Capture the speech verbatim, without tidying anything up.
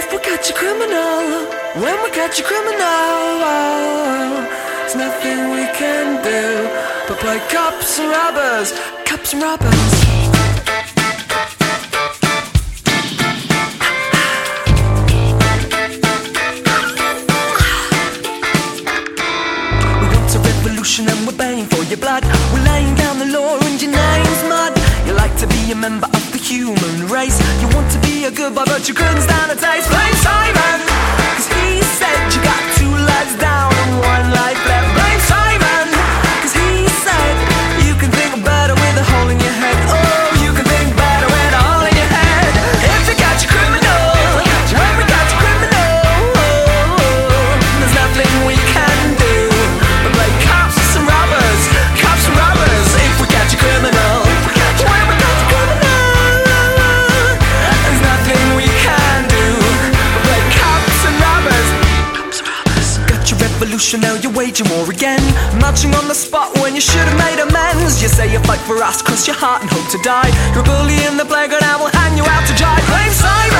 If we catch a criminal, when we catch a criminal, there's nothing we can do but play cops and robbers, cops and robbers. And we're paying for your blood. We're laying down the law and your name's mud. You like to be a member of the human race. You want to be a good boy but you couldn't stand a taste. Blame Simon, cause he said you got two lives down and one life left. Blame Simon, cause he said you can think better with a hole in your head. Oh, you can think better with a hole in your head. If you catch a criminal, when we catch a criminal, there's nothing we can do but play cops and robbers, cops and robbers. If we catch a criminal, when we catch a criminal, there's nothing we can do but play cops and robbers, cops and robbers. Got your revolution, now you're waging war again, marching on the spot when you should have made amends. You say you fight for us, cross your heart and hope to die. You're a bully in the playground, I will hang you out to dry. Blame Simon.